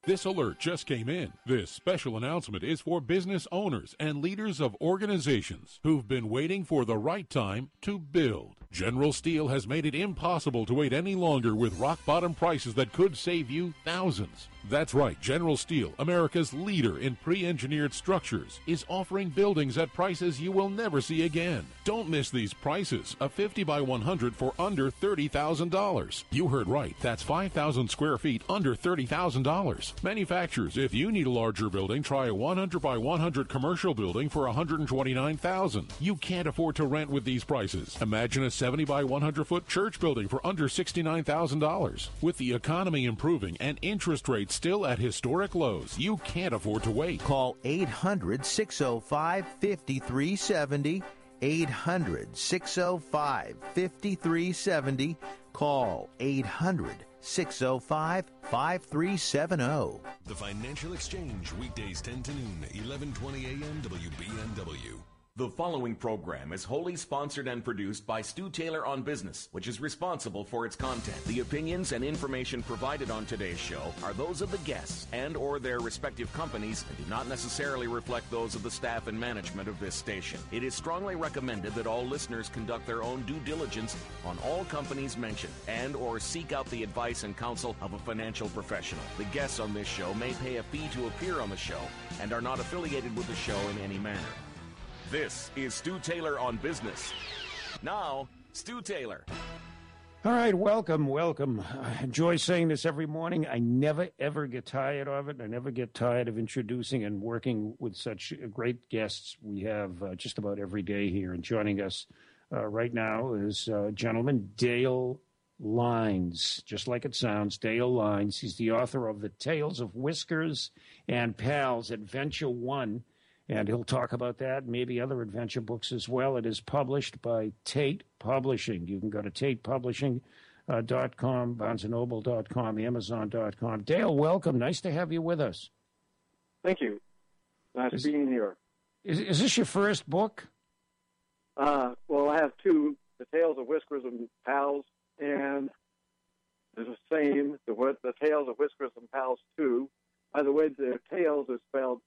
This alert just came in. This special announcement is for business owners and leaders of organizations who've been waiting for the right time to build. General Steel has made it impossible to wait any longer with rock-bottom prices that could save you thousands. That's right, General Steel, America's leader in pre-engineered structures, is offering buildings at prices you will never see again. Don't miss these prices. A 50 by 100 for under $30,000. You heard right. That's 5,000 square feet under $30,000. Manufacturers, if you need a larger building, try a 100 by 100 commercial building for $129,000. You can't afford to rent with these prices. Imagine a 70 by 100 foot church building for under $69,000. With the economy improving and interest rates still at historic lows, you can't afford to wait. Call 800-605-5370. 800-605-5370. Call 800-605-5370. The Financial Exchange, weekdays 10 to noon, 11:20 a.m. WBNW. The following program is wholly sponsored and produced by Stu Taylor on Business, which is responsible for its content. The opinions and information provided on today's show are those of the guests and or their respective companies and do not necessarily reflect those of the staff and management of this station. It is strongly recommended that all listeners conduct their own due diligence on all companies mentioned and or seek out the advice and counsel of a financial professional. The guests on this show may pay a fee to appear on the show and are not affiliated with the show in any manner. This is Stu Taylor on Business. Now, Stu Taylor. All right, welcome. I enjoy saying this every morning. I never, ever get tired of it. I never get tired of introducing and working with such great guests we have just about every day here. And joining us right now is a gentleman, Dale Lines, just like it sounds, Dale Lines. He's the author of The Tales of Whiskers and Pals, Adventure One. And he'll talk about that, maybe other adventure books as well. It is published by Tate Publishing. You can go to tatepublishing.com, BarnesandNoble.com, Amazon.com. Dale, welcome. Nice to have you with us. Thank you. Nice being here. Is this your first book? Well, I have two, The Tales of Whiskers and Pals, and there's the same, the Tales of Whiskers and Pals 2. By the way, the Tales is spelled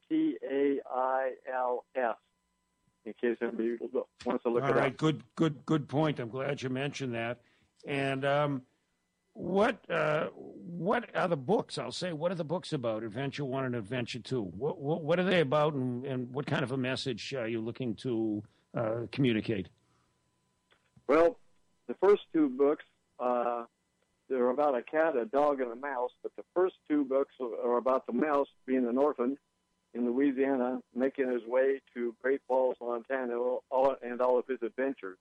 T-A-I-L-S, in case anybody wants to look it up. All right, good point. I'm glad you mentioned that. And what are the books? I'll say, what are the books about, Adventure 1 and Adventure 2? What are they about, and what kind of a message are you looking to communicate? Well, the first two books, they're about a cat, a dog, and a mouse, but the first two books are about the mouse being an orphan in Louisiana, making his way to Great Falls, Montana, and all of his adventures.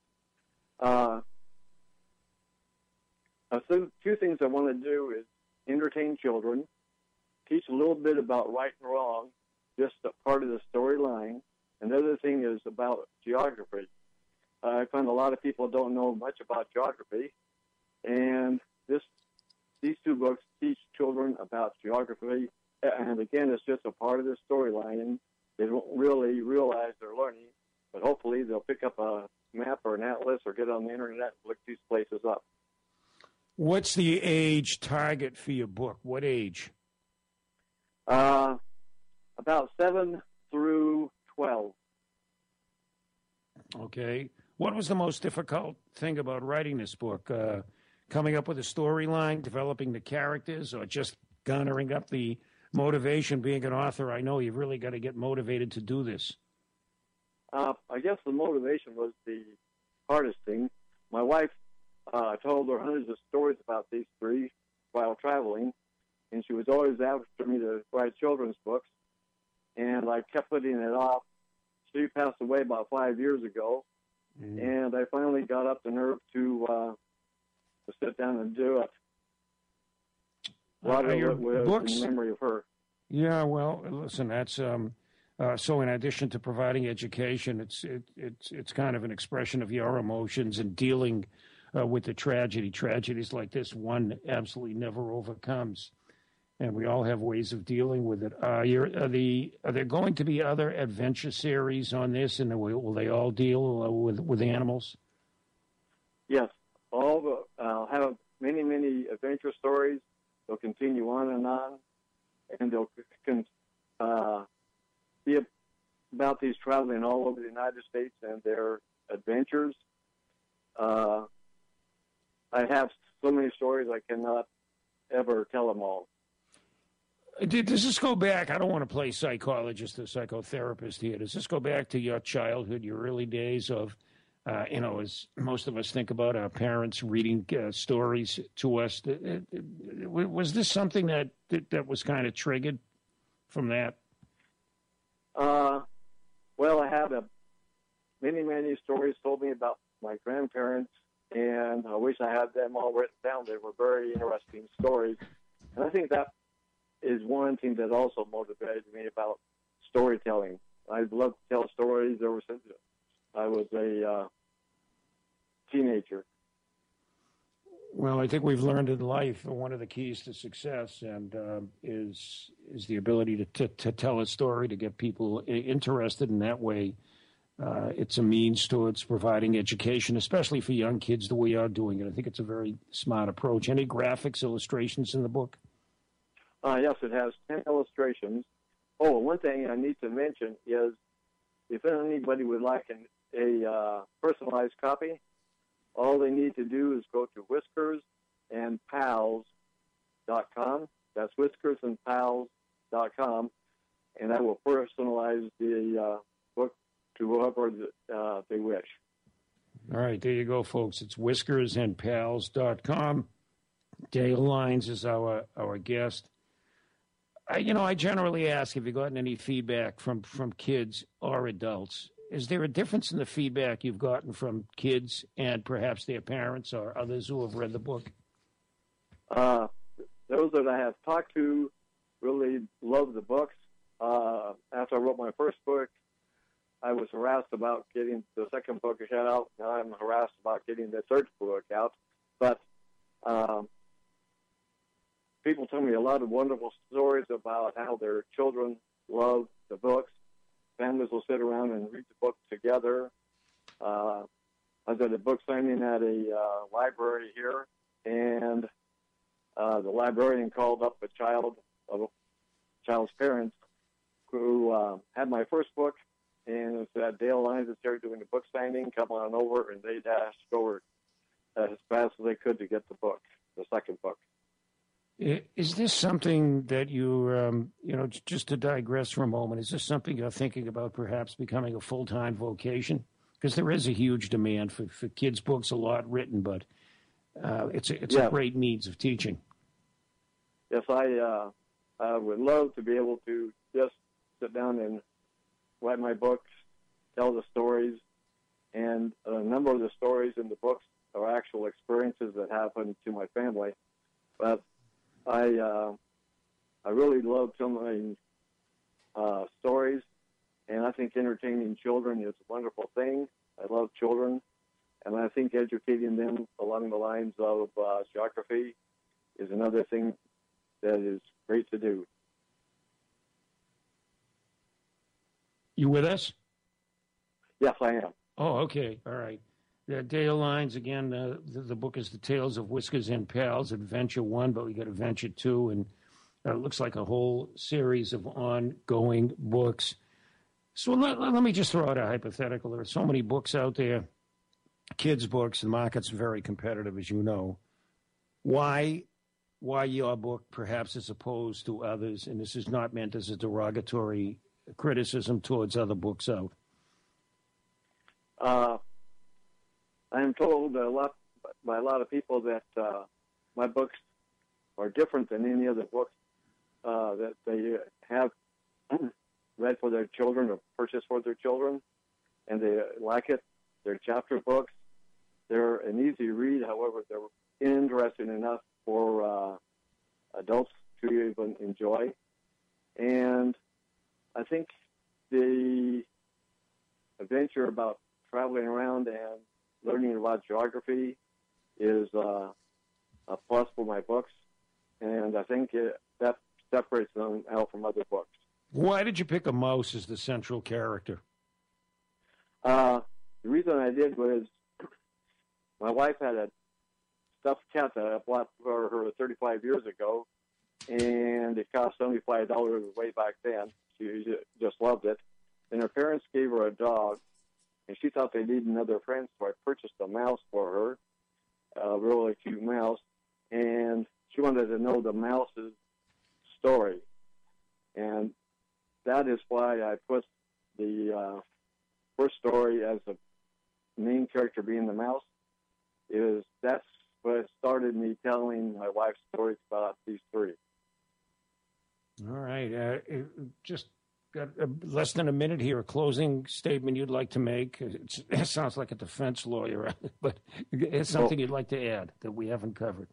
So two things I want to do is entertain children, teach a little bit about right and wrong, just a part of the storyline, and the other thing is about geography. I find a lot of people don't know much about geography, and these two books teach children about geography, and again, it's just a part of the storyline. They don't really realize they're learning, but hopefully they'll pick up a map or an atlas or get on the internet and look these places up. What's the age target for your book? What age? About 7 through 12. Okay. What was the most difficult thing about writing this book? Coming up with a storyline, developing the characters, or just garnering up the motivation? Being an author, I know you've really got to get motivated to do this. I guess the motivation was the hardest thing. My wife told her hundreds of stories about these three while traveling, and she was always after me to write children's books, and I kept putting it off. She passed away about 5 years ago, and I finally got up the nerve to sit down and do it. A lot of it was in memory of her. Yeah, well, listen, that's so. In addition to providing education, it's kind of an expression of your emotions and dealing with the tragedies like this one absolutely never overcomes, and we all have ways of dealing with it. Are there going to be other adventure series on this, and will they all deal with animals? Yes. I'll have many adventure stories. They'll continue on, and they'll be about these traveling all over the United States and their adventures. I have so many stories I cannot ever tell them all. Does this go back? I don't want to play psychologist or psychotherapist here. Does this go back to your childhood, your early days of, as most of us think about our parents reading stories to us? Was this something that was kind of triggered from that? Well, I have many stories told me about my grandparents, and I wish I had them all written down. They were very interesting stories. And I think that is one thing that also motivated me about storytelling. I've loved to tell stories ever since I was a teenager. Well, I think we've learned in life one of the keys to success and is the ability to tell a story, to get people interested in that way. It's a means towards providing education, especially for young kids, the way you're doing it. I think it's a very smart approach. Any graphics, illustrations in the book? Yes, it has 10 illustrations. Oh, one thing I need to mention is if anybody would like a personalized copy, all they need to do is go to whiskersandpals.com. That's whiskersandpals.com, and I will personalize the book to whoever they wish. All right, there you go, folks. It's whiskersandpals.com. Dale Lines is our guest. I generally ask if you've gotten any feedback from kids or adults. Is there a difference in the feedback you've gotten from kids and perhaps their parents or others who have read the book? Those that I have talked to really love the books. After I wrote my first book, I was harassed about getting the second book out. Now I'm harassed about getting the third book out. But people tell me a lot of wonderful stories about how their children love the books. Families will sit around and read the book together. I was at a book signing at a library here, and the librarian called up a child's parents who had my first book, and said, Dale Lines is here doing a book signing. Come on over, and they dashed over as fast as they could to get the book, the second book. Is this something that you, just to digress for a moment, is this something you're thinking about perhaps becoming a full-time vocation? Because there is a huge demand for kids' books, a lot written, but it's a great means of teaching. Yes, I would love to be able to just sit down and write my books, tell the stories, and a number of the stories in the books are actual experiences that happened to my family. But I really love telling stories, and I think entertaining children is a wonderful thing. I love children, and I think educating them along the lines of geography is another thing that is great to do. You with us? Yes, I am. Oh, okay. All right. Dale Lines, again, the book is The Tales of Whiskers and Pals, Adventure 1, but we got Adventure 2, and it looks like a whole series of ongoing books. So let me just throw out a hypothetical. There are so many books out there, kids' books. The market's very competitive, as you know. Why your book, perhaps, as opposed to others? And this is not meant as a derogatory criticism towards other books out. I am told by a lot of people that my books are different than any other books that they have read for their children or purchased for their children, and they like it. They're chapter books. They're an easy read. However, they're interesting enough for adults to even enjoy. And I think the adventure about traveling around and learning about geography is a plus for my books, and I think that separates them out from other books. Why did you pick a mouse as the central character? The reason I did was my wife had a stuffed cat that I bought for her 35 years ago, and it cost $75 way back then. She just loved it. And her parents gave her a dog, and she thought they needed another friend, so I purchased a mouse for her, a really cute mouse, and she wanted to know the mouse's story. And that is why I put the first story as the main character being the mouse. That's what started me telling my wife's stories about these three. All right. Just got less than a minute here. A closing statement you'd like to make? It sounds like a defense lawyer, but it's something you'd like to add that we haven't covered.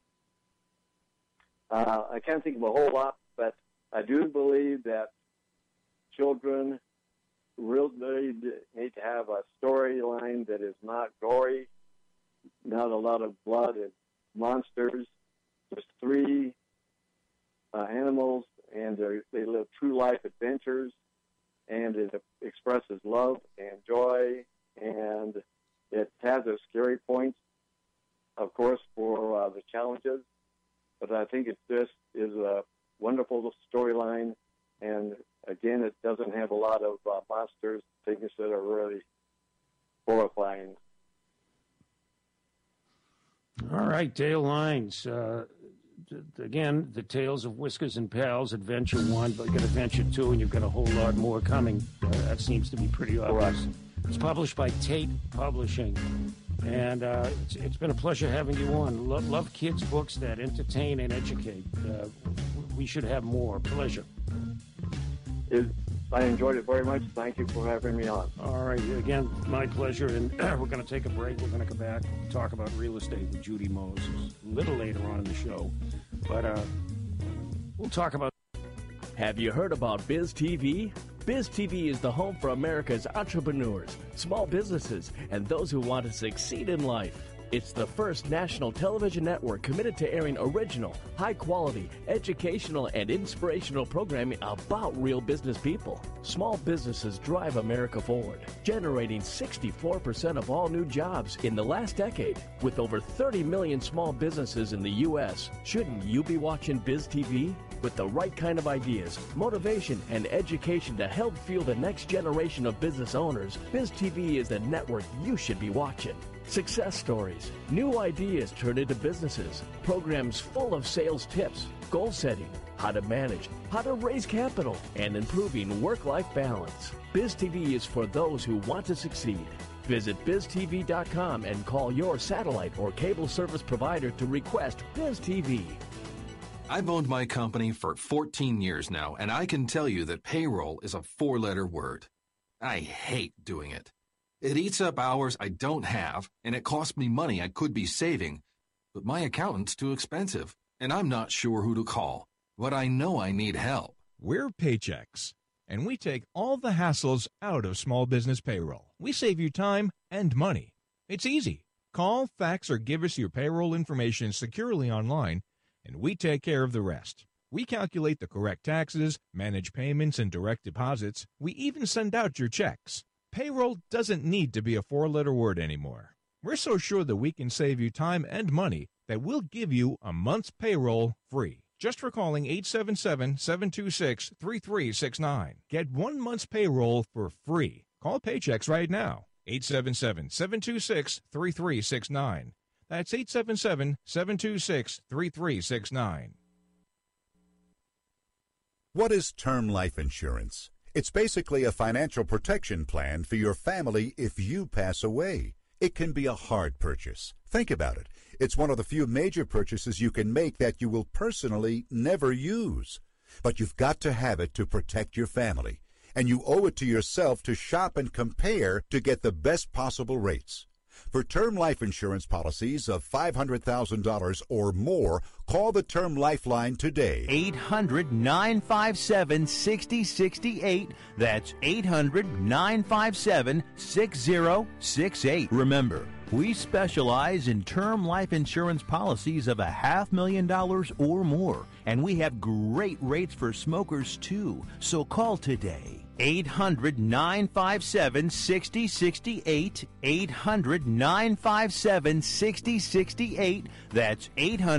I can't think of a whole lot, but I do believe that children really need to have a storyline that is not gory, not a lot of blood and monsters, just three animals, and they live true life adventures, and it expresses love and joy, and it has its scary points, of course, for the challenges, but I think it just is a wonderful storyline, and again, it doesn't have a lot of monsters, things that are really horrifying. All right, Dale Lines. Again, the Tales of Whiskers and Pals, Adventure 1, but you've got Adventure 2, and you've got a whole lot more coming. That seems to be pretty obvious. Right. It's published by Tate Publishing, and it's been a pleasure having you on. Love kids' books that entertain and educate. We should have more. Pleasure. I enjoyed it very much. Thank you for having me on. All right. Again, my pleasure. And we're going to take a break. We're going to come back and talk about real estate with Judy Moses a little later on in the show. But we'll talk about... Have you heard about Biz TV? Biz TV is the home for America's entrepreneurs, small businesses, and those who want to succeed in life. It's the first national television network committed to airing original, high-quality, educational, and inspirational programming about real business people. Small businesses drive America forward, generating 64% of all new jobs in the last decade. With over 30 million small businesses in the U.S., shouldn't you be watching Biz TV? With the right kind of ideas, motivation, and education to help fuel the next generation of business owners, Biz TV is the network you should be watching. Success stories, new ideas turned into businesses, programs full of sales tips, goal setting, how to manage, how to raise capital, and improving work-life balance. Biz TV is for those who want to succeed. Visit biztv.com and call your satellite or cable service provider to request Biz TV. I've owned my company for 14 years now, and I can tell you that payroll is a 4-letter word. I hate doing it. It eats up hours I don't have, and it costs me money I could be saving. But my accountant's too expensive, and I'm not sure who to call. But I know I need help. We're Paychex, and we take all the hassles out of small business payroll. We save you time and money. It's easy. Call, fax, or give us your payroll information securely online, and we take care of the rest. We calculate the correct taxes, manage payments and direct deposits. We even send out your checks. Payroll doesn't need to be a 4-letter word anymore. We're so sure that we can save you time and money that we'll give you a month's payroll free. Just for calling 877-726-3369. Get 1 month's payroll for free. Call Paychex right now. 877-726-3369. That's 877-726-3369. What is term life insurance? It's basically a financial protection plan for your family if you pass away. It can be a hard purchase. Think about it. It's one of the few major purchases you can make that you will personally never use. But you've got to have it to protect your family. And you owe it to yourself to shop and compare to get the best possible rates. For term life insurance policies of $500,000 or more, call the Term Lifeline today. 800-957-6068. That's 800-957-6068. Remember, We specialize in term life insurance policies of $500,000 or more, and we have great rates for smokers too. So call today. 800-957-6068. 800-957-6068. That's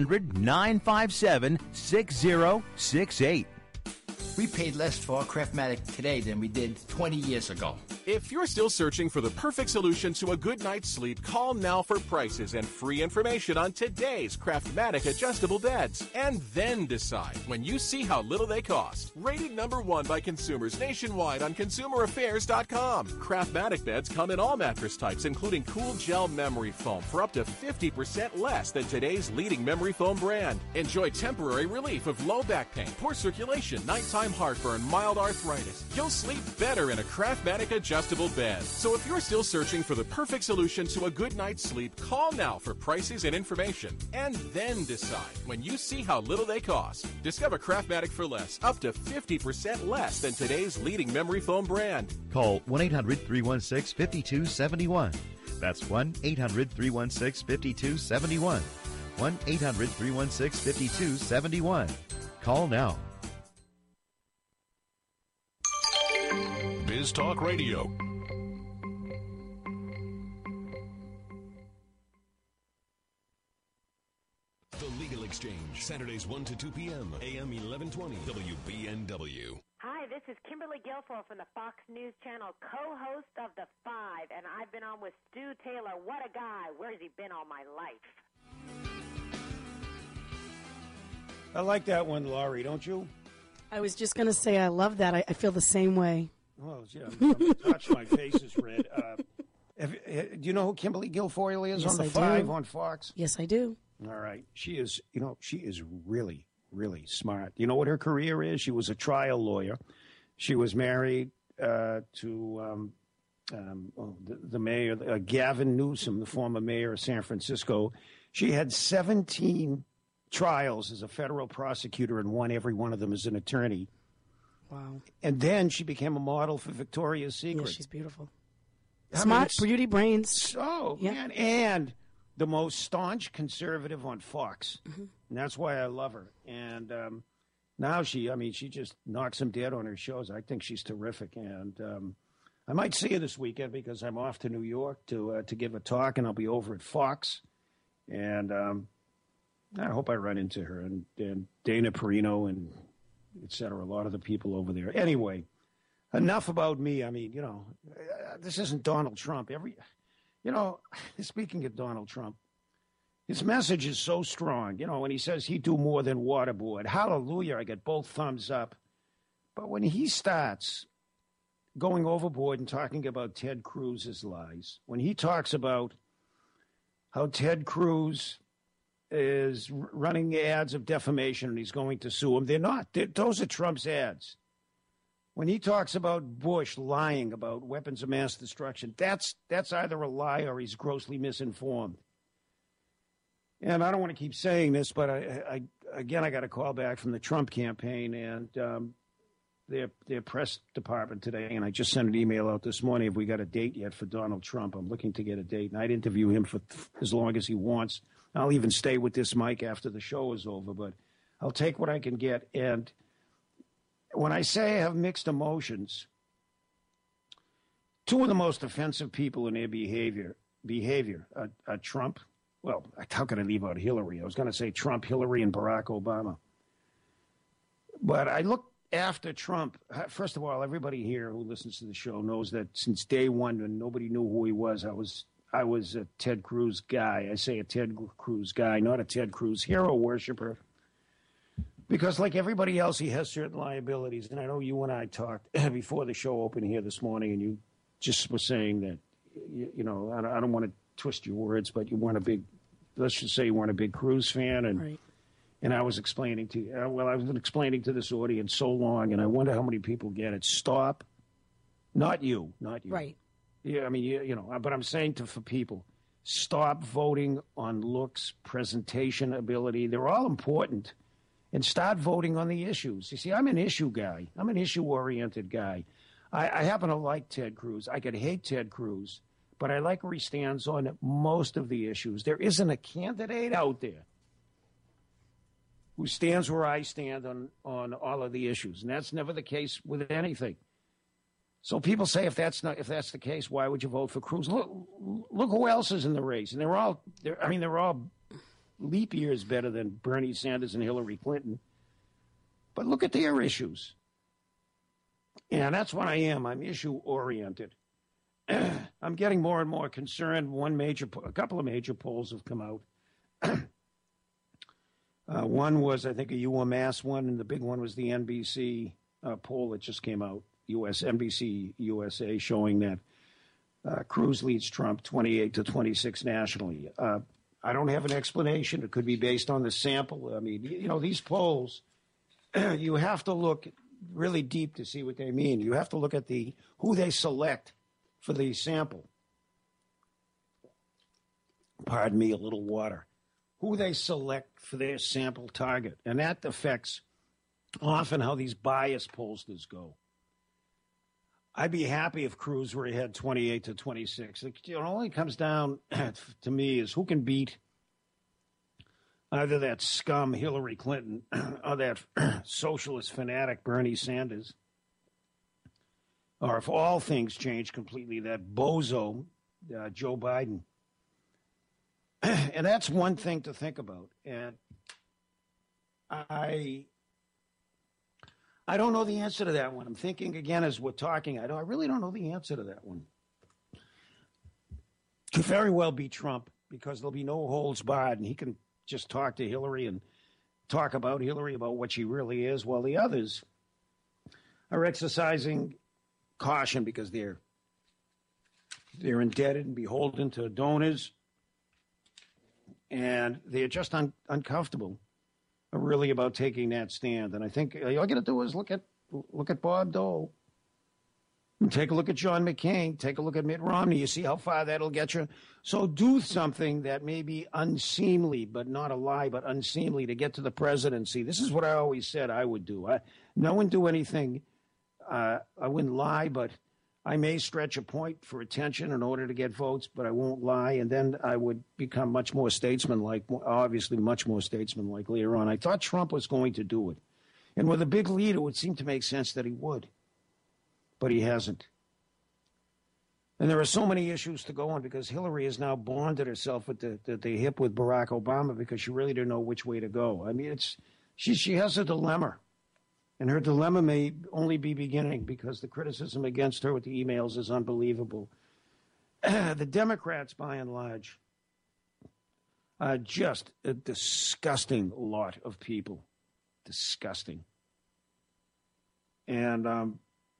800-957-6068. We paid less for our Craftmatic today than we did 20 years ago. If you're still searching for the perfect solution to a good night's sleep, call now for prices and free information on today's Craftmatic adjustable beds. And then decide when you see how little they cost. Rated #1 by consumers nationwide on ConsumerAffairs.com. Craftmatic beds come in all mattress types, including cool gel memory foam for up to 50% less than today's leading memory foam brand. Enjoy temporary relief of low back pain, poor circulation, nighttime heartburn, mild arthritis. You'll sleep better in a Craftmatic adjustable bed. So if you're still searching for the perfect solution to a good night's sleep, call now for prices and information. And then decide when you see how little they cost. Discover Craftmatic for less, up to 50% less than today's leading memory foam brand. Call 1-800-316-5271. That's 1-800-316-5271. 1-800-316-5271. Call now. Biz Talk Radio. The Legal Exchange, Saturdays 1 to 2 p.m., AM 1120, WBNW. Hi, this is Kimberly Guilfoyle from the Fox News Channel, co-host of The Five, and I've been on with Stu Taylor. What a guy. Where has he been all my life? I like that one, Laurie, don't you? I was just going to say I love that. I feel the same way. Well, yeah, touch my face is red. Do you know who Kimberly Guilfoyle is on the Five on Fox? Yes, I do. All right. She is really, really smart. You know what her career is? She was a trial lawyer. She was married to the mayor, Gavin Newsom, the former mayor of San Francisco. She had 17 trials as a federal prosecutor and won every one of them as an attorney. Wow. And then she became a model for Victoria's Secret. Yeah, she's beautiful. Smart, beauty, brains. So, yeah. Man, and the most staunch conservative on Fox. Mm-hmm. And that's why I love her. And now she just knocks them dead on her shows. I think she's terrific. And I might see her this weekend because I'm off to New York to give a talk, and I'll be over at Fox. And I hope I run into her and Dana Perino and et cetera, a lot of the people over there. Anyway, enough about me. I mean, this isn't Donald Trump. Speaking of Donald Trump, his message is so strong. When he says he'd do more than waterboard, hallelujah, I get both thumbs up. But when he starts going overboard and talking about Ted Cruz's lies, when he talks about how Ted Cruz is running ads of defamation and he's going to sue him. They're not. Those are Trump's ads. When he talks about Bush lying about weapons of mass destruction, that's either a lie or he's grossly misinformed. And I don't want to keep saying this, but I got a call back from the Trump campaign and their press department today, and I just sent an email out this morning. Have we got a date yet for Donald Trump? I'm looking to get a date, and I'd interview him for as long as he wants. I'll even stay with this mic after the show is over, but I'll take what I can get. And when I say I have mixed emotions, two of the most offensive people in their behavior are Trump. Well, how could I leave out Hillary? I was going to say Trump, Hillary, and Barack Obama. But I look after Trump. First of all, everybody here who listens to the show knows that since day one, when nobody knew who he was, I was a Ted Cruz guy. I say a Ted Cruz guy, not a Ted Cruz hero worshiper. Because like everybody else, he has certain liabilities. And I know you and I talked before the show opened here this morning, and you just were saying that, I don't want to twist your words, but let's just say you weren't a big Cruz fan. And right. And I was explaining to you, I've been explaining to this audience so long, and I wonder how many people get it. Stop. Not you. Right. Yeah, I mean, but I'm saying for people, stop voting on looks, presentation ability. They're all important. And start voting on the issues. You see, I'm an issue guy. I'm an issue-oriented guy. I happen to like Ted Cruz. I could hate Ted Cruz. but I like where he stands on most of the issues. There isn't a candidate out there who stands where I stand on all of the issues, and that's never the case with anything. So people say, if that's the case, why would you vote for Cruz? Look who else is in the race, and they're all leap years better than Bernie Sanders and Hillary Clinton. But look at their issues. And that's what I am. I'm issue-oriented. I'm getting more and more concerned. A couple of major polls have come out. One was, I think, a UMass one, and the big one was the NBC poll that just came out, NBC USA, showing that Cruz leads Trump 28-26 nationally. I don't have an explanation. It could be based on the sample. I mean, these polls, you have to look really deep to see what they mean. You have to look at who they select for the sample. Pardon me, a little water. Who they select for their sample target. And that affects often how these bias pollsters go. I'd be happy if Cruz were ahead 28-26. It only comes down to me is who can beat either that scum Hillary Clinton or that socialist fanatic Bernie Sanders, or if all things change completely, that bozo Joe Biden. And that's one thing to think about. And I don't know the answer to that one. I'm thinking again as we're talking. I really don't know the answer to that one. Could very well be Trump, because there'll be no holds barred, and he can just talk to Hillary and talk about Hillary, about what she really is, while the others are exercising caution because they're indebted and beholden to donors, and they're just uncomfortable really about taking that stand. And I think all you got to do is look at Bob Dole, and take a look at John McCain, take a look at Mitt Romney. You see how far that'll get you. So do something that may be unseemly, but not a lie, but unseemly, to get to the presidency. This is what I always said I would do. No one do anything. I wouldn't lie, but I may stretch a point for attention in order to get votes, but I won't lie. And then I would become much more statesmanlike, obviously much more statesmanlike later on. I thought Trump was going to do it. And with a big lead, it would seem to make sense that he would. But he hasn't. And there are so many issues to go on, because Hillary has now bonded herself at the hip with Barack Obama, because she really didn't know which way to go. I mean, she has a dilemma. And her dilemma may only be beginning, because the criticism against her with the emails is unbelievable. The Democrats, by and large, are just a disgusting lot of people. Disgusting. And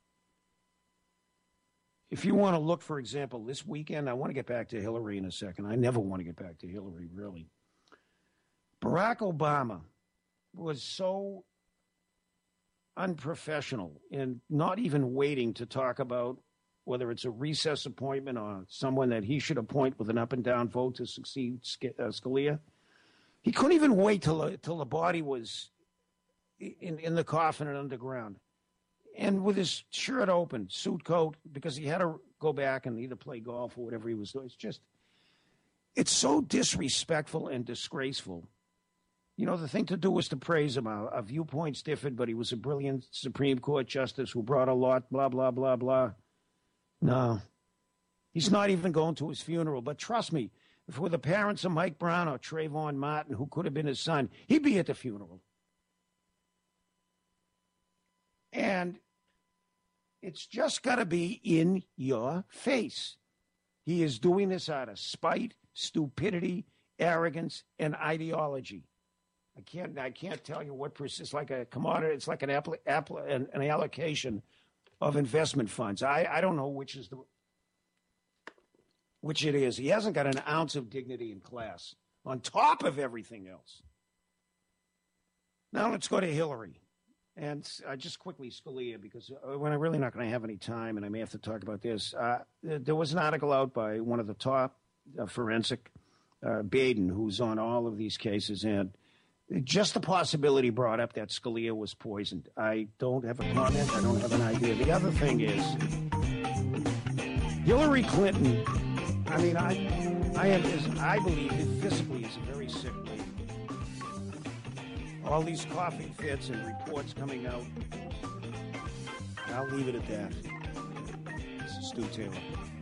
if you want to look, for example, this weekend, I want to get back to Hillary in a second. I never want to get back to Hillary, really. Barack Obama was so unprofessional in not even waiting to talk about whether it's a recess appointment or someone that he should appoint with an up and down vote to succeed Scalia. He couldn't even wait till the body was in the coffin and underground, and with his shirt open, suit coat, because he had to go back and either play golf or whatever he was doing. It's so disrespectful and disgraceful. You know, the thing to do was to praise him. Our viewpoints differed, but he was a brilliant Supreme Court justice who brought a lot, blah, blah, blah, blah. No. He's not even going to his funeral. But trust me, if it were the parents of Mike Brown or Trayvon Martin, who could have been his son, he'd be at the funeral. And it's just got to be in your face. He is doing this out of spite, stupidity, arrogance, and ideology. I can't tell you what it's like a commodity. It's like an allocation of investment funds. I don't know which it is. He hasn't got an ounce of dignity in class on top of everything else. Now let's go to Hillary. And just quickly, Scalia, because when I'm really not going to have any time, and I may have to talk about this. There was an article out by one of the top forensic, Baden, who's on all of these cases, and just the possibility brought up that Scalia was poisoned. I don't have a comment. I don't have an idea. The other thing is, Hillary Clinton I mean, I believe it physically is a very sick lady. All these coughing fits and reports coming out. I'll leave it at that. This is Stu Taylor.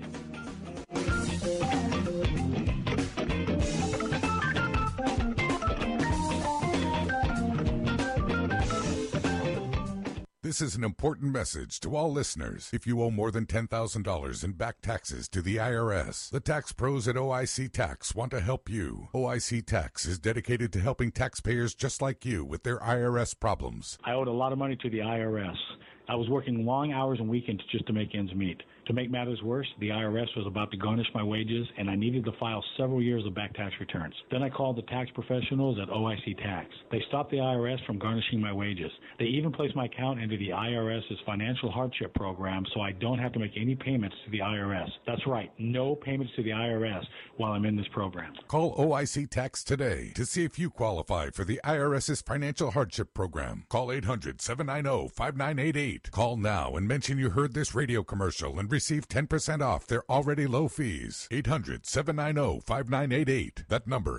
This is an important message to all listeners. If you owe more than $10,000 in back taxes to the IRS, the tax pros at OIC Tax want to help you. OIC Tax is dedicated to helping taxpayers just like you with their IRS problems. I owed a lot of money to the IRS. I was working long hours and weekends just to make ends meet. To make matters worse, the IRS was about to garnish my wages, and I needed to file several years of back tax returns. Then I called the tax professionals at OIC Tax. They stopped the IRS from garnishing my wages. They even placed my account into the IRS's financial hardship program so I don't have to make any payments to the IRS. That's right, no payments to the IRS while I'm in this program. Call OIC Tax today to see if you qualify for the IRS's financial hardship program. Call 800-790-5988. Call now and mention you heard this radio commercial and receive 10% off their already low fees. 800-790-5988. That number,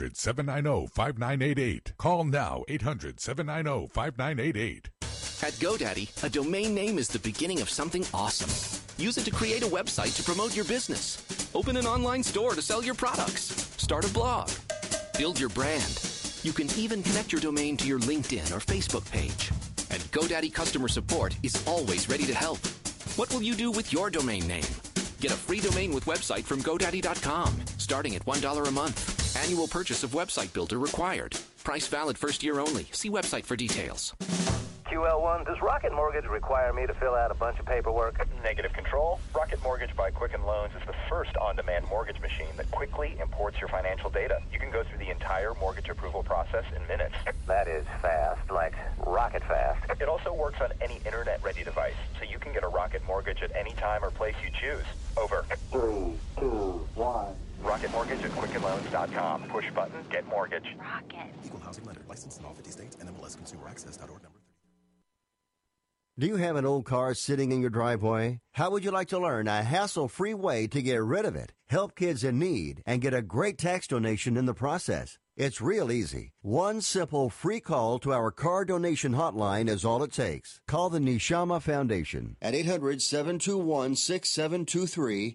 800-790-5988. Call now, 800-790-5988. At GoDaddy, a domain name is the beginning of something awesome. Use it to create a website to promote your business. Open an online store to sell your products. Start a blog. Build your brand. You can even connect your domain to your LinkedIn or Facebook page. And GoDaddy customer support is always ready to help. What will you do with your domain name? Get a free domain with website from GoDaddy.com, starting at $1 a month. Annual purchase of website builder required. Price valid first year only. See website for details. QL1, does Rocket Mortgage require me to fill out a bunch of paperwork? Negative control. Rocket Mortgage by Quicken Loans is the first on-demand mortgage machine that quickly imports your financial data. You can go through the entire mortgage approval process in minutes. That is fast, like rocket fast. It also works on any internet-ready device, so you can get a Rocket Mortgage at any time or place you choose. Over. 3, 2, 1. Rocket Mortgage at QuickenLoans.com. Push button, get mortgage. Rocket. Equal housing lender. Licensed in all 50 states. NMLSConsumerAccess.org. Do you have an old car sitting in your driveway? How would you like to learn a hassle-free way to get rid of it, help kids in need, and get a great tax donation in the process? It's real easy. One simple free call to our car donation hotline is all it takes. Call the Neshama Foundation at 800-721-6723,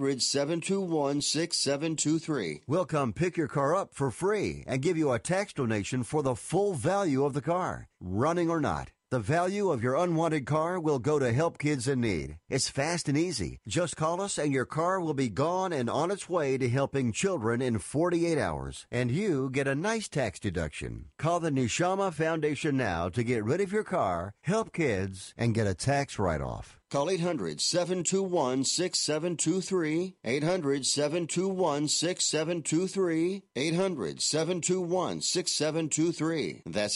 800-721-6723. We'll come pick your car up for free and give you a tax donation for the full value of the car, running or not. The value of your unwanted car will go to help kids in need. It's fast and easy. Just call us and your car will be gone and on its way to helping children in 48 hours. And you get a nice tax deduction. Call the Neshama Foundation now to get rid of your car, help kids, and get a tax write-off. Call 800-721-6723, 800-721-6723, 800-721-6723. That's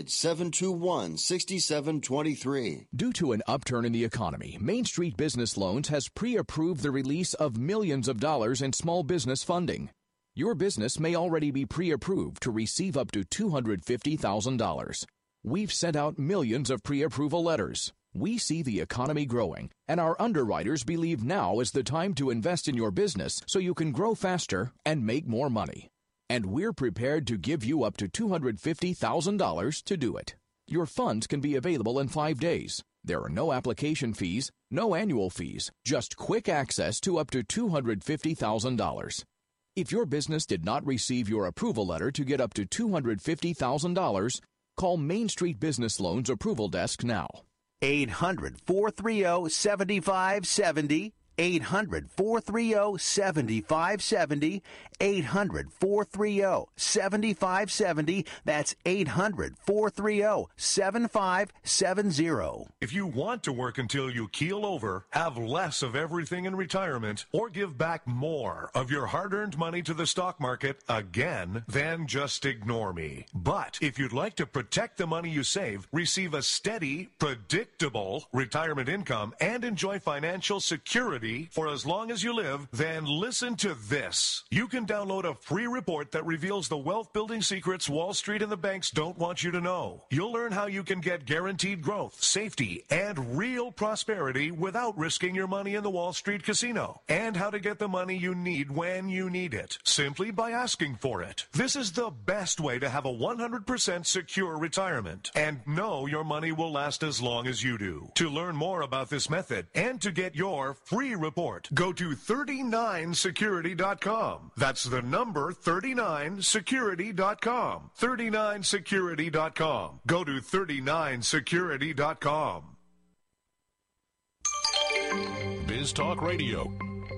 800-721-6723. Due to an upturn in the economy, Main Street Business Loans has pre-approved the release of millions of dollars in small business funding. Your business may already be pre-approved to receive up to $250,000. We've sent out millions of pre-approval letters. We see the economy growing, and our underwriters believe now is the time to invest in your business so you can grow faster and make more money. And we're prepared to give you up to $250,000 to do it. Your funds can be available in 5 days. There are no application fees, no annual fees, just quick access to up to $250,000. If your business did not receive your approval letter to get up to $250,000, call Main Street Business Loans Approval Desk now. 800-430-7570. 800-430-7570. 800-430-7570. That's 800-430-7570. If you want to work until you keel over, have less of everything in retirement, or give back more of your hard-earned money to the stock market again, then just ignore me. But if you'd like to protect the money you save, receive a steady, predictable retirement income, and enjoy financial security security for as long as you live, then listen to this. You can download a free report that reveals the wealth-building secrets Wall Street and the banks don't want you to know. You'll learn how you can get guaranteed growth, safety, and real prosperity without risking your money in the Wall Street casino, and how to get the money you need when you need it, simply by asking for it. This is the best way to have a 100% secure retirement and know your money will last as long as you do. To learn more about this method and to get your free report, go to 39security.com. That's the number 39security.com. 39security.com. Go to 39security.com. Biz Talk Radio.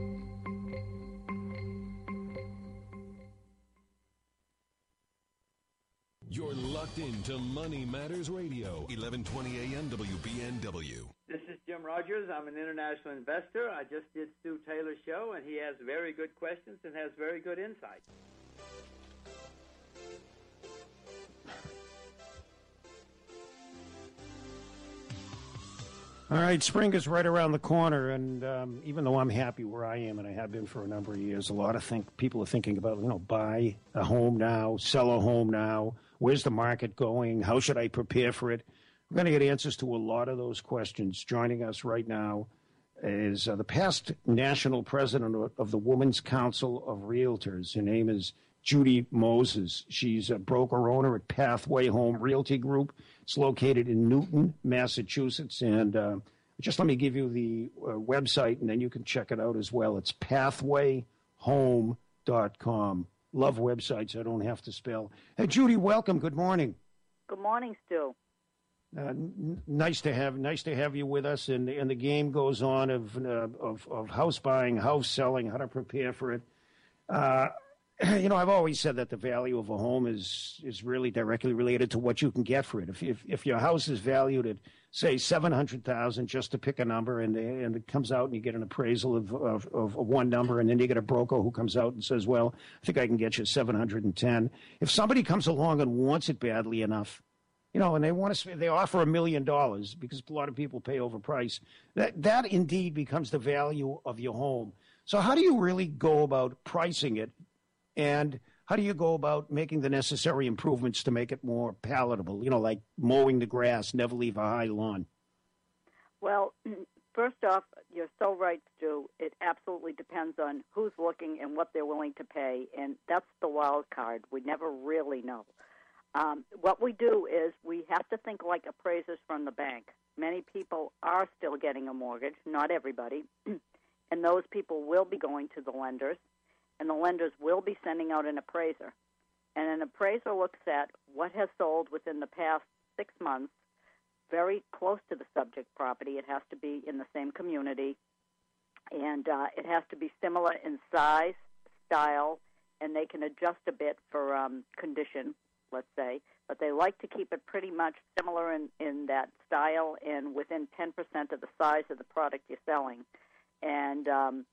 You're locked into Money Matters Radio, 1120 AM WBNW. This is Jim Rogers. I'm an international investor. I just did Stu Taylor's show, and he has very good questions and has very good insight. All right, spring is right around the corner, and even though I'm happy where I am, and I have been for a number of years, a lot of people are thinking about, buy a home now, sell a home now. Where's the market going? How should I prepare for it? We're going to get answers to a lot of those questions. Joining us right now is the past national president of the Women's Council of Realtors. Her name is Judy Moses. She's a broker owner at Pathway Home Realty Group. It's located in Newton, Massachusetts. And just let me give you the website, and then you can check it out as well. It's pathwayhome.com. Love websites I don't have to spell. Hey, Judy, welcome. Good morning. Good morning, Stu. Nice to have you with us. And the game goes on of house buying, house selling, how to prepare for it. I've always said that the value of a home is really directly related to what you can get for it. If your house is valued at, say, $700,000, just to pick a number, and it comes out and you get an appraisal of one number, and then you get a broker who comes out and says, well, I think I can get you $710,000. If somebody comes along and wants it badly enough, and they offer $1 million, because a lot of people pay overprice, that indeed becomes the value of your home. So how do you really go about pricing it? And how do you go about making the necessary improvements to make it more palatable, like mowing the grass, never leave a high lawn? Well, first off, you're so right, Stu. It absolutely depends on who's looking and what they're willing to pay, and that's the wild card. We never really know. What we do is we have to think like appraisers from the bank. Many people are still getting a mortgage, not everybody, and those people will be going to the lenders. And the lenders will be sending out an appraiser. And an appraiser looks at what has sold within the past 6 months, very close to the subject property. It has to be in the same community. And it has to be similar in size, style, and they can adjust a bit for condition, let's say. But they like to keep it pretty much similar in that style and within 10% of the size of the product you're selling. And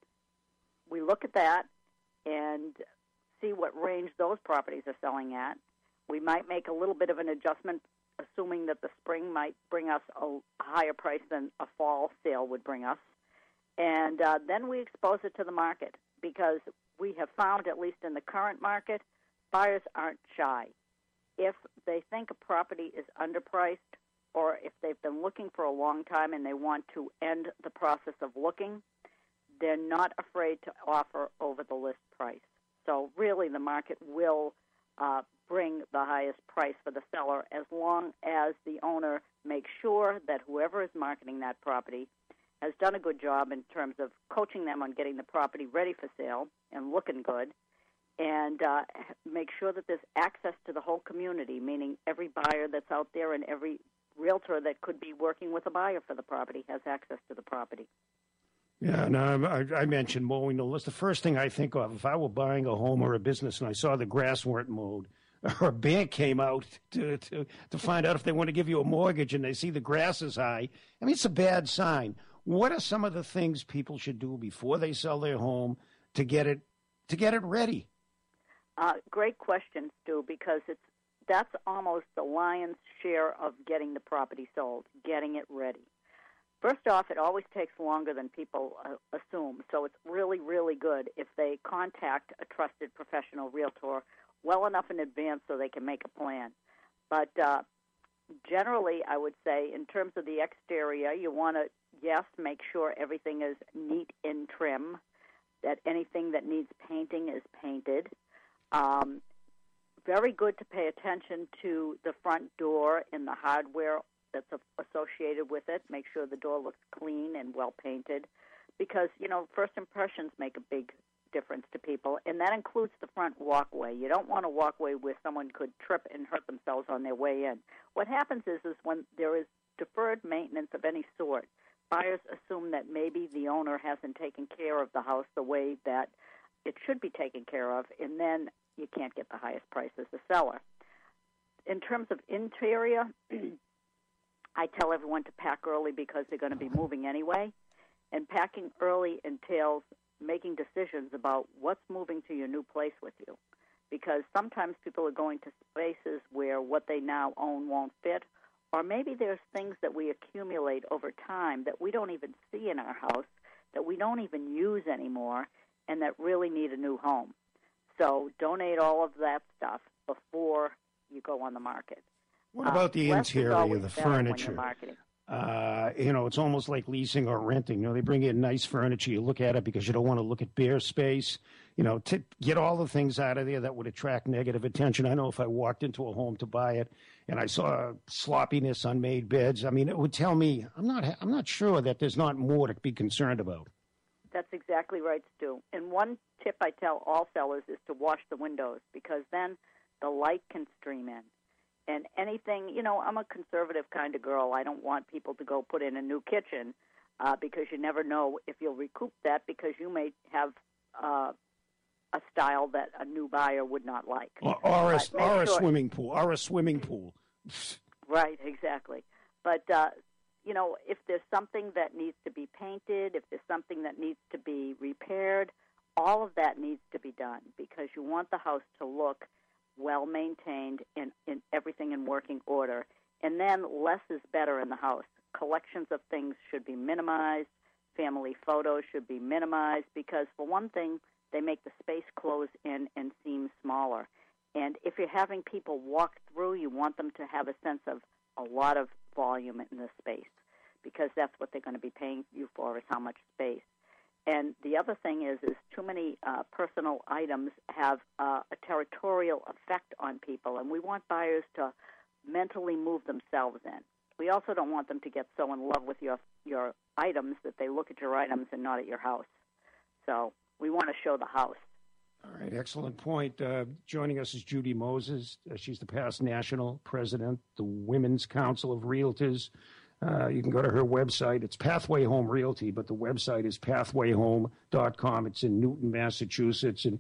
we look at that and see what range those properties are selling at. We might make a little bit of an adjustment, assuming that the spring might bring us a higher price than a fall sale would bring us. And then we expose it to the market, because we have found, at least in the current market, buyers aren't shy. If they think a property is underpriced, or if they've been looking for a long time and they want to end the process of looking, they're not afraid to offer over the list price. So really the market will bring the highest price for the seller, as long as the owner makes sure that whoever is marketing that property has done a good job in terms of coaching them on getting the property ready for sale and looking good, and make sure that there's access to the whole community, meaning every buyer that's out there and every realtor that could be working with a buyer for the property has access to the property. Yeah, no, I mentioned mowing the list. The first thing I think of, if I were buying a home or a business and I saw the grass weren't mowed, or a bank came out to find out if they want to give you a mortgage and they see the grass is high, I mean, it's a bad sign. What are some of the things people should do before they sell their home to get it ready? Great question, Stu, because that's almost the lion's share of getting the property sold, getting it ready. First off, it always takes longer than people assume, so it's really, really good if they contact a trusted professional realtor well enough in advance so they can make a plan. But generally, I would say in terms of the exterior, you want to, yes, make sure everything is neat and trim, that anything that needs painting is painted. Very good to pay attention to the front door and the hardware that's associated with it. Make sure the door looks clean and well painted because, first impressions make a big difference to people, and that includes the front walkway. You don't want a walkway where someone could trip and hurt themselves on their way in. What happens is when there is deferred maintenance of any sort, buyers assume that maybe the owner hasn't taken care of the house the way that it should be taken care of, and then you can't get the highest price as a seller. In terms of interior, I tell everyone to pack early because they're going to be moving anyway, and packing early entails making decisions about what's moving to your new place with you, because sometimes people are going to spaces where what they now own won't fit, or maybe there's things that we accumulate over time that we don't even see in our house, that we don't even use anymore, and that really need a new home. So donate all of that stuff before you go on the market. What about the interior, the furniture? It's almost like leasing or renting. They bring in nice furniture. You look at it because you don't want to look at bare space. To get all the things out of there that would attract negative attention. I know if I walked into a home to buy it and I saw sloppiness, unmade beds, it would tell me I'm not sure that there's not more to be concerned about. That's exactly right, Stu. And one tip I tell all sellers is to wash the windows because then the light can stream in. And anything, I'm a conservative kind of girl. I don't want people to go put in a new kitchen because you never know if you'll recoup that because you may have a style that a new buyer would not like. Or a swimming pool. Right, exactly. But, if there's something that needs to be painted, if there's something that needs to be repaired, all of that needs to be done because you want the house to look well-maintained and everything in working order. And then less is better in the house. Collections of things should be minimized. Family photos should be minimized because, for one thing, they make the space close in and seem smaller. And if you're having people walk through, you want them to have a sense of a lot of volume in the space because that's what they're going to be paying you for is how much space. And the other thing is too many personal items have a territorial effect on people, and we want buyers to mentally move themselves in. We also don't want them to get so in love with your items that they look at your items and not at your house. So we want to show the house. All right, excellent point. Joining us is Judy Moses. She's the past national president, the Women's Council of Realtors. You can go to her website. It's Pathway Home Realty, but the website is pathwayhome.com. It's in Newton, Massachusetts. And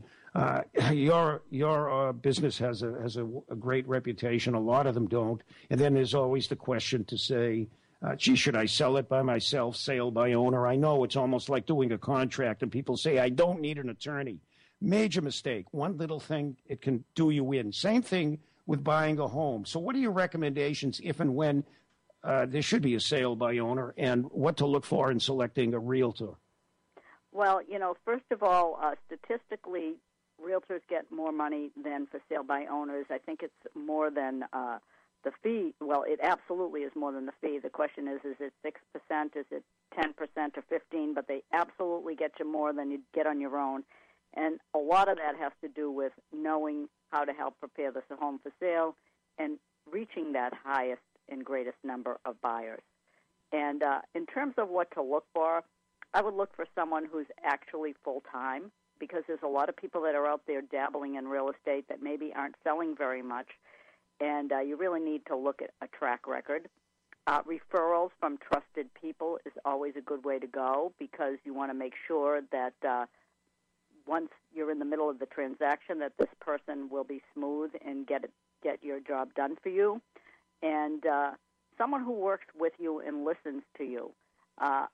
your business has a great reputation. A lot of them don't. And then there's always the question to say, should I sell it by myself, sale by owner? I know it's almost like doing a contract, and people say, I don't need an attorney. Major mistake. One little thing, it can do you in. Same thing with buying a home. So what are your recommendations if and when there should be a sale by owner, and what to look for in selecting a realtor? Well, first of all, statistically, realtors get more money than for sale by owners. I think it's more than the fee. Well, it absolutely is more than the fee. The question is it 6%, is it 10% or 15%? But they absolutely get you more than you'd get on your own. And a lot of that has to do with knowing how to help prepare the home for sale and reaching that highest and greatest number of buyers. And in terms of what to look for, I would look for someone who's actually full-time because there's a lot of people that are out there dabbling in real estate that maybe aren't selling very much, and you really need to look at a track record. Referrals from trusted people is always a good way to go because you want to make sure that once you're in the middle of the transaction that this person will be smooth and get your job done for you. And someone who works with you and listens to you. I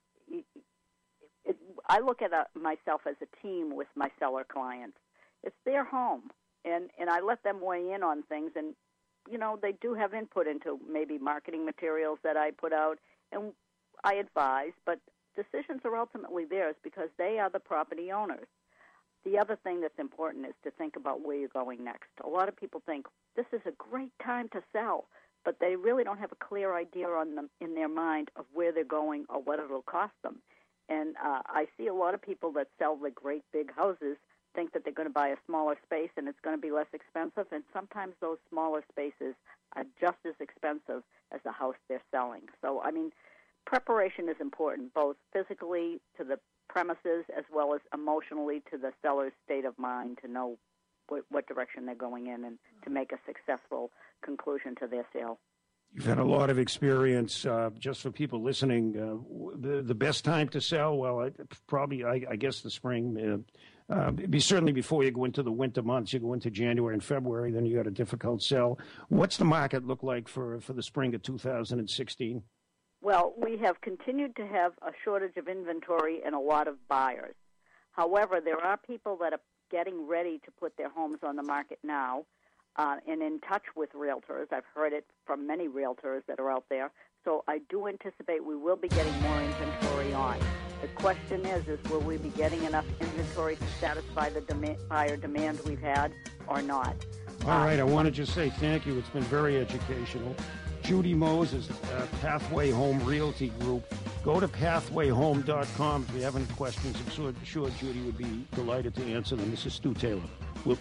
look at myself as a team with my seller clients. It's their home, and I let them weigh in on things. And, they do have input into maybe marketing materials that I put out. And I advise, but decisions are ultimately theirs because they are the property owners. The other thing that's important is to think about where you're going next. A lot of people think this is a great time to sell, but they really don't have a clear idea in their mind of where they're going or what it'll cost them. And I see a lot of people that sell the great big houses think that they're going to buy a smaller space and it's going to be less expensive, and sometimes those smaller spaces are just as expensive as the house they're selling. So, I mean, preparation is important, both physically to the premises as well as emotionally to the seller's state of mind to know what direction they're going in and to make a successful conclusion to their sale. You've had a lot of experience. Just for people listening, the best time to sell, well, I guess the spring. Certainly before you go into the winter months, you go into January and February, then you got a difficult sell. What's the market look like for the spring of 2016? Well, we have continued to have a shortage of inventory and a lot of buyers. However, there are people that are getting ready to put their homes on the market now and in touch with realtors. I've heard it from many realtors that are out there. So I do anticipate we will be getting more inventory on. The question is will we be getting enough inventory to satisfy the buyer demand we've had or not? All right, I want to just say thank you. It's been very educational. Judy Moses, Pathway Home Realty Group. Go to pathwayhome.com if you have any questions. I'm sure Judy would be delighted to answer them. This is Stu Taylor. Whoop.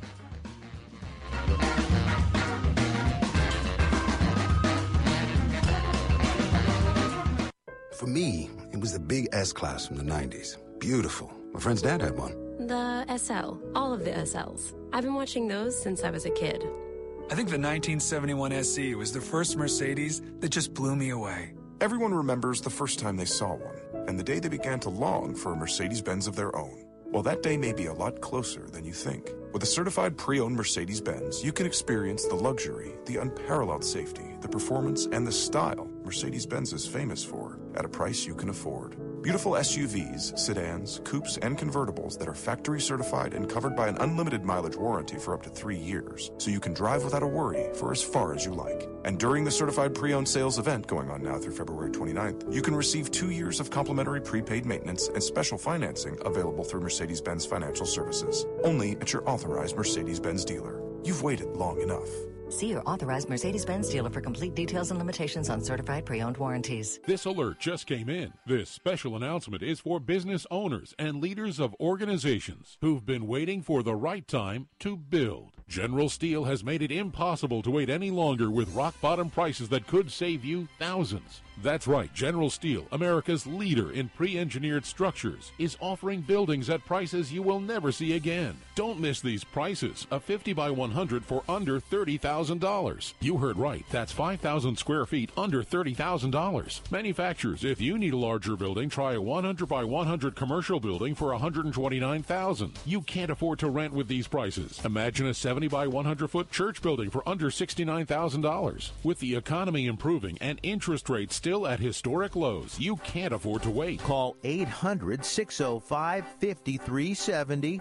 For me, it was the big S-Class from the 90s. Beautiful. My friend's dad had one. The SL. All of the SLs. I've been watching those since I was a kid. I think the 1971 SE was the first Mercedes that just blew me away. Everyone remembers the first time they saw one, and the day they began to long for a Mercedes-Benz of their own. Well, that day may be a lot closer than you think. With a certified pre-owned Mercedes-Benz, you can experience the luxury, the unparalleled safety, the performance, and the style Mercedes-Benz is famous for at a price you can afford. Beautiful SUVs, sedans, coupes, and convertibles that are factory certified and covered by an unlimited mileage warranty for up to 3 years, so you can drive without a worry for as far as you like. And during the certified pre-owned sales event going on now through February 29th, you can receive 2 years of complimentary prepaid maintenance and special financing available through Mercedes-Benz Financial Services, only at your authorized Mercedes-Benz dealer. You've waited long enough. See your authorized Mercedes-Benz dealer for complete details and limitations on certified pre-owned warranties. This alert just came in. This special announcement is for business owners and leaders of organizations who've been waiting for the right time to build. General Steel has made it impossible to wait any longer with rock-bottom prices that could save you thousands. That's right, General Steel, America's leader in pre-engineered structures, is offering buildings at prices you will never see again. Don't miss these prices. A 50 by 100 for under $30,000. You heard right. That's 5,000 square feet under $30,000. Manufacturers, if you need a larger building, try a 100 by 100 commercial building for $129,000. You can't afford to rent with these prices. Imagine a 70 by 100 foot church building for under $69,000. With the economy improving and interest rates still at historic lows, you can't afford to wait. Call 800-605-5370.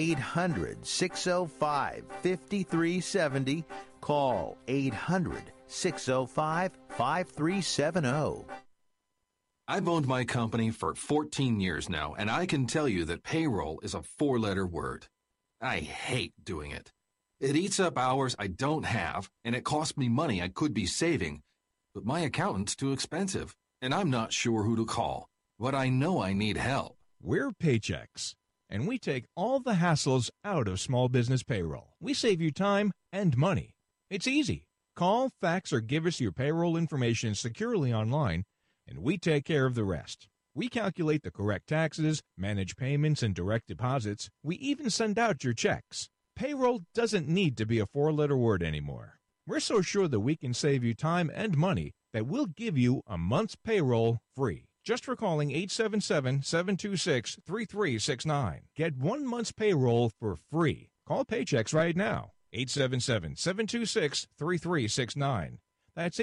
800-605-5370. Call 800-605-5370. I've owned my company for 14 years now, and I can tell you that payroll is a 4-letter word. I hate doing it. It eats up hours I don't have, and it costs me money I could be saving. But my accountant's too expensive, and I'm not sure who to call. But I know I need help. We're Paychex, and we take all the hassles out of small business payroll. We save you time and money. It's easy. Call, fax, or give us your payroll information securely online, and we take care of the rest. We calculate the correct taxes, manage payments and direct deposits. We even send out your checks. Payroll doesn't need to be a 4-letter word anymore. We're so sure that we can save you time and money that we'll give you a month's payroll free. Just for calling 877-726-3369. Get 1 month's payroll for free. Call Paychex right now. 877-726-3369. That's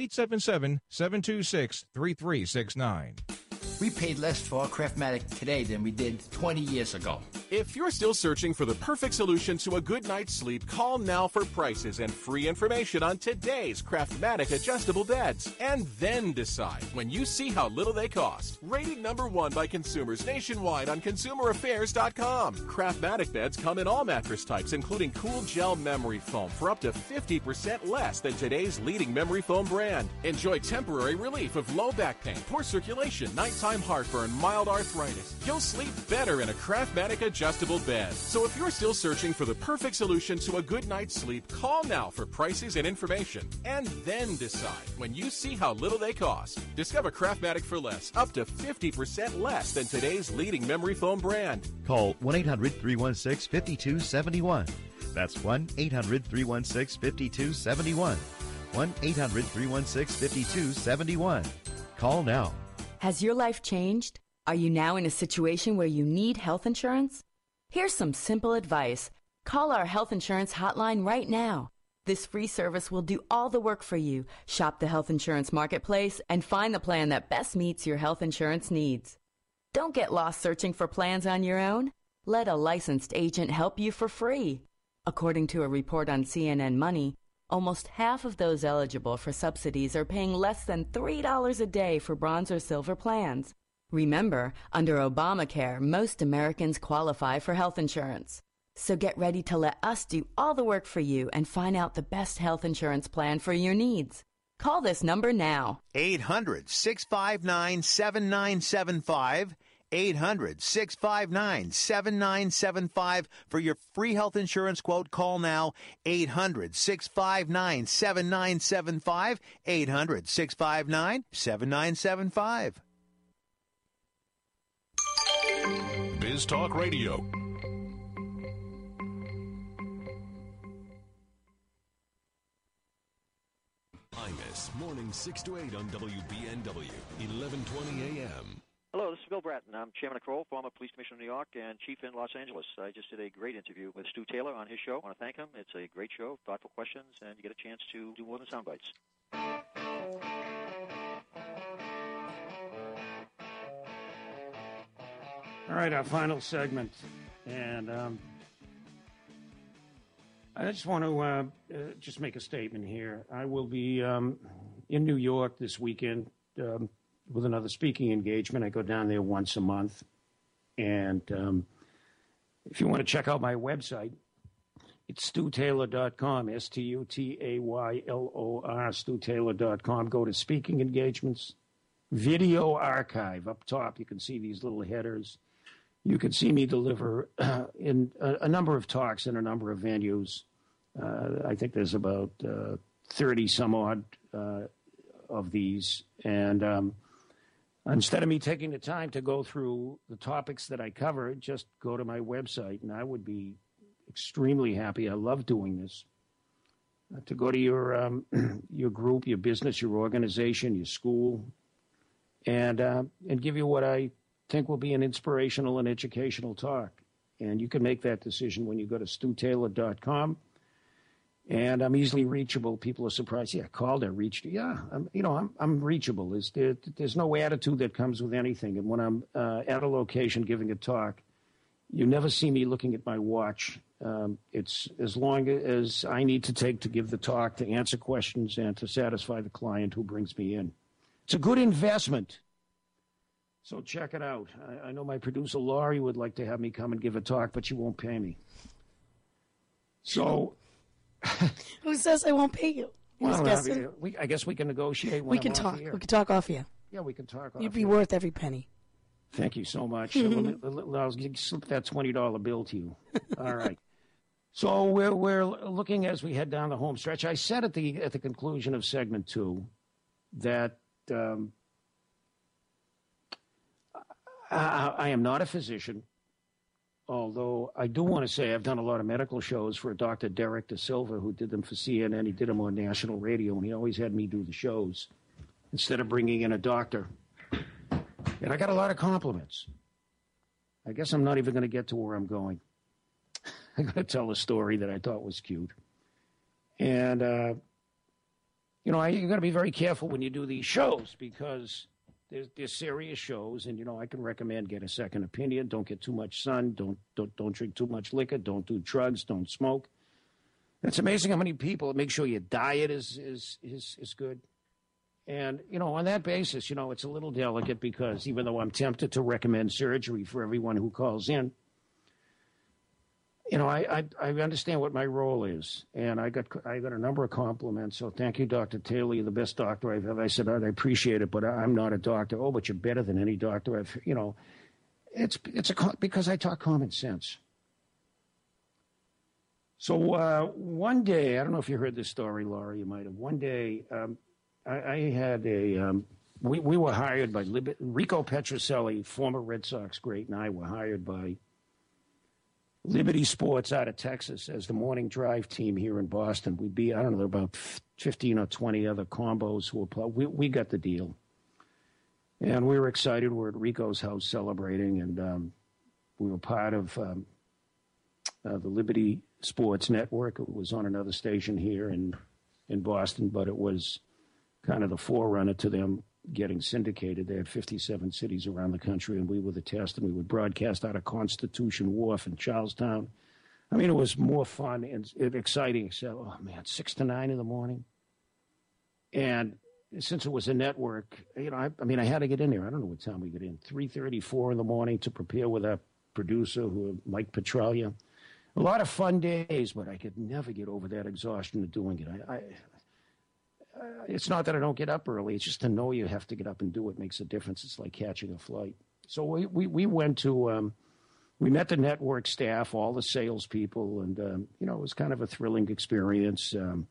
877-726-3369. We paid less for our Craftmatic today than we did 20 years ago. If you're still searching for the perfect solution to a good night's sleep, call now for prices and free information on today's Craftmatic adjustable beds. And then decide when you see how little they cost. Rated #1 by consumers nationwide on ConsumerAffairs.com. Craftmatic beds come in all mattress types, including cool gel memory foam for up to 50% less than today's leading memory foam brand. Enjoy temporary relief of low back pain, poor circulation, nighttime heartburn, mild arthritis. You'll sleep better in a Craftmatic adjustable bed. So if you're still searching for the perfect solution to a good night's sleep, call now for prices and information. And then decide when you see how little they cost. Discover Craftmatic for less, up to 50% less than today's leading memory foam brand. Call 1-800-316-5271. That's 1-800-316-5271. 1-800-316-5271. Call now. Has your life changed? Are you now in a situation where you need health insurance? Here's some simple advice. Call our health insurance hotline right now. This free service will do all the work for you. Shop the health insurance marketplace and find the plan that best meets your health insurance needs. Don't get lost searching for plans on your own. Let a licensed agent help you for free. According to a report on CNN Money, almost half of those eligible for subsidies are paying less than $3 a day for bronze or silver plans. Remember, under Obamacare, most Americans qualify for health insurance. So get ready to let us do all the work for you and find out the best health insurance plan for your needs. Call this number now. 800-659-7975. 800-659-7975 for your free health insurance quote. Call now. 800-659-7975. 800-659-7975. Biz Talk Radio. Imus, morning 6 to 8 on WBNW, 1120 a.m. Hello, this is Bill Bratton. I'm Chairman of Kroll, former police commissioner in New York, and chief in Los Angeles. I just did a great interview with Stu Taylor on his show. I want to thank him. It's a great show, thoughtful questions, and you get a chance to do more than sound bites. All right, our final segment. And I just want to just make a statement here. I will be in New York this weekend with another speaking engagement. I go down there once a month. And if you want to check out my website, it's StuTaylor.com, STUTAYLOR, StuTaylor.com. Go to speaking engagements, video archive. Up top, you can see these little headers. You can see me deliver in a number of talks in a number of venues. I think there's about 30 some odd of these. And instead of me taking the time to go through the topics that I cover, just go to my website, and I would be extremely happy. I love doing this. To go to your group, your business, your organization, your school, and give you what I think will be an inspirational and educational talk. And you can make that decision when you go to StuTaylor.com. And I'm easily reachable. People are surprised. Yeah, I called, I reached. Yeah, I'm reachable. There's no attitude that comes with anything. And when I'm at a location giving a talk, you never see me looking at my watch. It's as long as I need to take to give the talk, to answer questions, and to satisfy the client who brings me in. It's a good investment. So check it out. I know my producer, Laurie, would like to have me come and give a talk, but she won't pay me. So... Who says I won't pay you? Well, I guess we can negotiate when we can talk. We can talk off here. Yeah, we can talk off. You'd be worth every penny. Thank you so much. I'll slip that $20 bill to you. All right. So we're looking as we head down the home stretch. I said at the conclusion of segment 2 that I am not a physician, although I do want to say I've done a lot of medical shows for Dr. Derek Da Silva, who did them for CNN. He did them on national radio, and he always had me do the shows instead of bringing in a doctor. And I got a lot of compliments. I guess I'm not even going to get to where I'm going. I'm going to tell a story that I thought was cute. And, you got to be very careful when you do these shows because there's serious shows, and I can recommend get a second opinion. Don't get too much sun. Don't drink too much liquor. Don't do drugs. Don't smoke. It's amazing how many people make sure your diet is good. And, on that basis, it's a little delicate because even though I'm tempted to recommend surgery for everyone who calls in, I understand what my role is. And I got a number of compliments. So thank you, Dr. Taylor. You're the best doctor I've ever. I said, I appreciate it, but I'm not a doctor. Oh, but you're better than any doctor I've, because I talk common sense. So one day, I don't know if you heard this story, Laurie, you might have. One day, I had we were hired by Rico Petrocelli, former Red Sox great, and I were hired by Liberty Sports out of Texas as the morning drive team here in Boston. We'd be, I don't know, about 15 or 20 other combos who applied. We got the deal. And we were excited. We're at Rico's house celebrating, and we were part of the Liberty Sports Network. It was on another station here in Boston, but it was kind of the forerunner to them getting syndicated. They had 57 cities around the country, and we were the test, and we would broadcast out of Constitution Wharf in Charlestown. I mean, it was more fun and exciting. So, 6 to 9 in the morning. And since it was a network, I had to get in there. I don't know what time we get in. 3:30, 4 in the morning to prepare with our producer, Mike Petralia. A lot of fun days, but I could never get over that exhaustion of doing it. It's not that I don't get up early. It's just to know you have to get up and do it makes a difference. It's like catching a flight. So we went to, we met the network staff, all the salespeople, and, it was kind of a thrilling experience.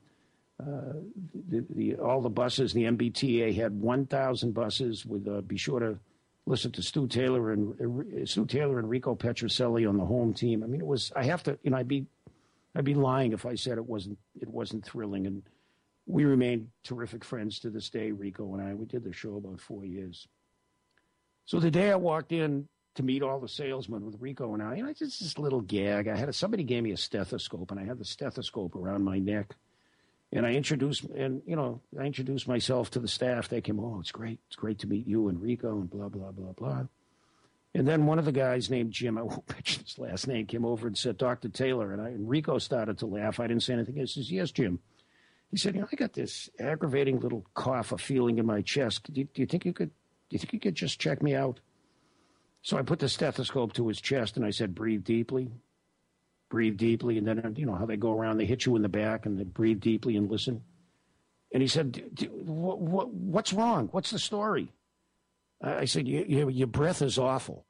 All the buses, the MBTA had 1,000 buses with, be sure to listen to Stu Taylor and Rico Petrocelli on the home team. I mean, it was, I'd be lying if I said it wasn't thrilling. And we remained terrific friends to this day, Rico and I. We did the show about 4 years. So the day I walked in to meet all the salesmen with Rico and I just this little gag. Somebody gave me a stethoscope, and I had the stethoscope around my neck. And I introduced myself to the staff. They came, it's great to meet you and Rico and blah, blah, blah, blah. And then one of the guys named Jim, I won't mention his last name, came over and said, Dr. Taylor. And Rico started to laugh. I didn't say anything. He says, yes, Jim. He said, I got this aggravating little cough, a feeling in my chest. Do you think you could just check me out? So I put the stethoscope to his chest, and I said, breathe deeply. Breathe deeply. And then, how they go around, they hit you in the back, and they breathe deeply and listen. And he said, what's wrong? What's the story? I said, your breath is awful.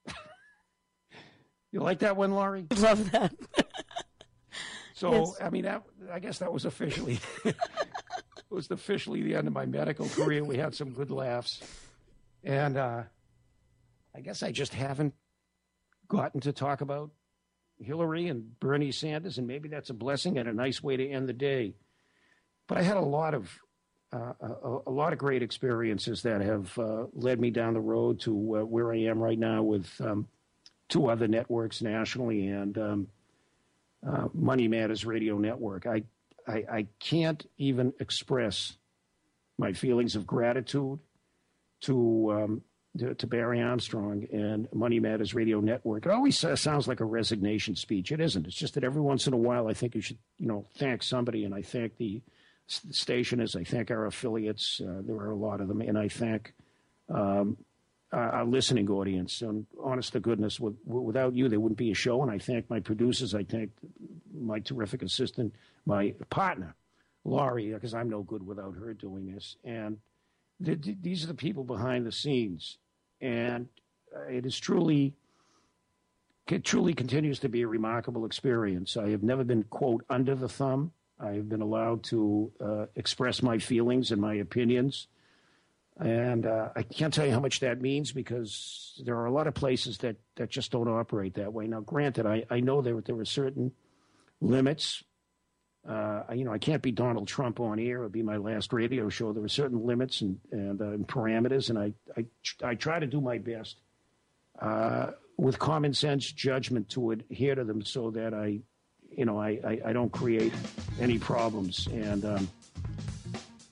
You like that one, Laurie? Love that. So, yes. I guess that was officially, it was officially the end of my medical career. We had some good laughs. And I guess I just haven't gotten to talk about Hillary and Bernie Sanders, and maybe that's a blessing and a nice way to end the day. But I had a lot of great experiences that have led me down the road to where I am right now with 2 other networks nationally and Money Matters Radio Network. I can't even express my feelings of gratitude to Barry Armstrong and Money Matters Radio Network. It always sounds like a resignation speech. It isn't. It's just that every once in a while I think you should, thank somebody, and I thank the stationers. I thank our affiliates. There are a lot of them, and I thank our listening audience. And honest to goodness, without you, there wouldn't be a show. And I thank my producers. I thank my terrific assistant, my partner, Laurie, because I'm no good without her doing this. And these are the people behind the scenes. And it truly continues to be a remarkable experience. I have never been, quote, under the thumb. I have been allowed to express my feelings and my opinions. And I can't tell you how much that means, because there are a lot of places that just don't operate that way. Now, granted, I know there are certain limits. I can't be Donald Trump on air. It'll be my last radio show. There are certain limits and parameters, and I try to do my best with common sense judgment to adhere to them so that I don't create any problems. And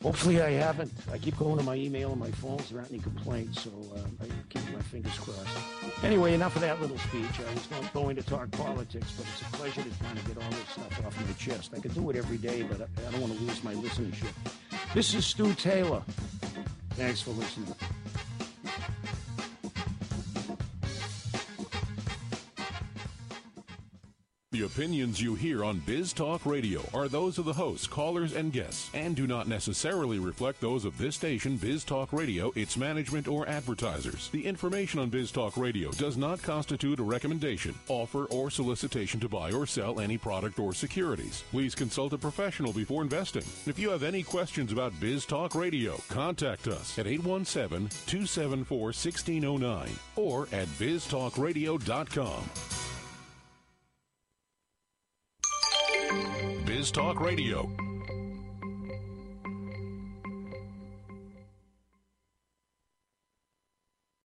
Hopefully I haven't. I keep going to my email and my phones. There aren't any complaints, so I keep my fingers crossed. Anyway, enough of that little speech. I was not going to talk politics, but it's a pleasure to kind of get all this stuff off my chest. I could do it every day, but I don't want to lose my listenership. This is Stu Taylor. Thanks for listening. The opinions you hear on Biz Talk Radio are those of the hosts, callers, and guests, and do not necessarily reflect those of this station, Biz Talk Radio, its management, or advertisers. The information on Biz Talk Radio does not constitute a recommendation, offer, or solicitation to buy or sell any product or securities. Please consult a professional before investing. If you have any questions about Biz Talk Radio, contact us at 817-274-1609 or at biztalkradio.com. Biz Talk Radio.